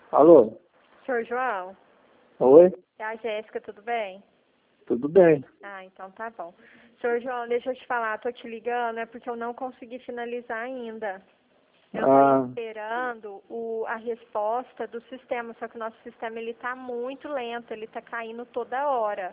Alô? Senhor João, Oi? é a Jéssica, tudo bem? Tudo bem? Ah, então tá bom. Senhor João, deixa eu te falar, tô te ligando, é porque eu não consegui finalizar ainda. Eu tô esperando a resposta do sistema, só que o nosso sistema ele tá muito lento, ele tá caindo toda hora.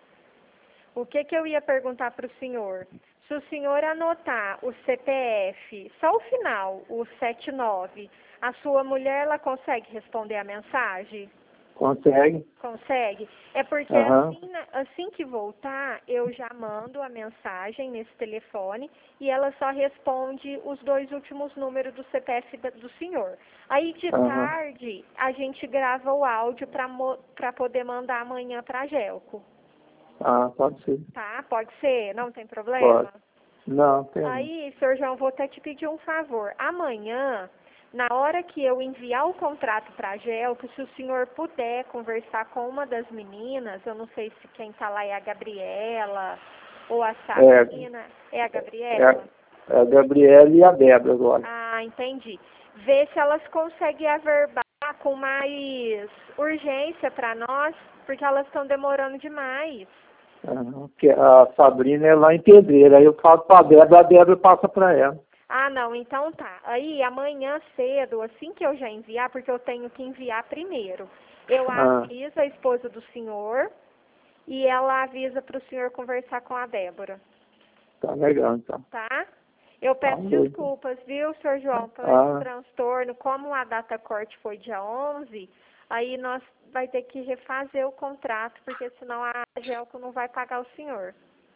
O que eu ia perguntar para o senhor? Se o senhor anotar o CPF, só o final, o 79, a sua mulher ela consegue responder a mensagem? Consegue? Consegue? É porque Aham. assim que voltar, eu já mando a mensagem nesse telefone e ela só responde os 2 últimos números do CPF do senhor. Aí de Aham. tarde, a gente grava o áudio para poder mandar amanhã para a Gelco. Ah, pode ser. Tá? Pode ser? Não tem Pode. problema? Não, tem não. Aí, senhor João, vou até te pedir um favor. Amanhã, na hora que eu enviar o contrato para a Gelco, se o senhor puder conversar com uma das meninas, eu não sei se quem está lá é a Gabriela ou a Sabrina. É a Gabriela? É a Gabriela e a Débora agora. Ah, entendi. Ver se elas conseguem averbar com mais urgência para nós, porque elas estão demorando demais. Aham. Porque a Sabrina é lá em Pedreira. Aí eu falo pra a Débora passa pra ela. Ah, não, então tá. Aí amanhã cedo, assim que eu já enviar, porque eu tenho que enviar primeiro, eu Ah, aviso a esposa do senhor e ela avisa para o senhor conversar com a Débora, tá legal então. tá? Eu Tá peço bom, então. desculpas, viu, senhor João, por esse Ah, transtorno. Como a data corte foi dia 11, aí nós vai ter que refazer o contrato, porque senão a Gelco não vai pagar o senhor,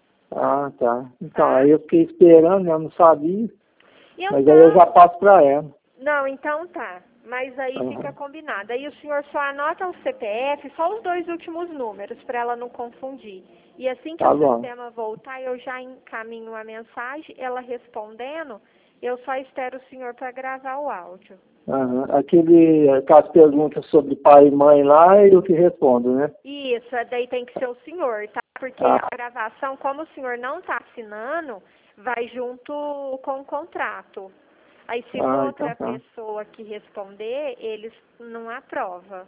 tá. Então, tá? aí eu fiquei esperando, eu não sabia. E Mas aí eu já então, passo pra ela. não, então tá. Mas aí fica Aham. combinado. Aí o senhor só anota o CPF, só os 2 últimos números, para ela não confundir. E assim que o Tá bom. sistema voltar, eu já encaminho a mensagem, ela respondendo, eu só espero o senhor para gravar o áudio. Aham. Aquelas perguntas sobre pai e mãe lá, eu que respondo, né? Isso, daí tem que ser o senhor, tá? Porque Ah, a gravação, como o senhor não está assinando, vai junto com o contrato. Aí se for então outra tá. pessoa que responder, eles não aprovam,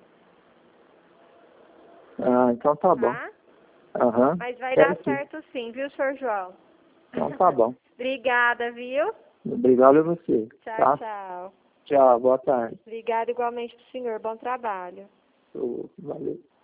Então tá bom. tá? Aham. Mas vai dar Certo. certo sim, viu, senhor João? Então tá bom. Obrigada, viu? Obrigado a você, Tchau, tá? tchau. Tchau, boa tarde. Obrigada igualmente pro senhor. Bom trabalho. Valeu.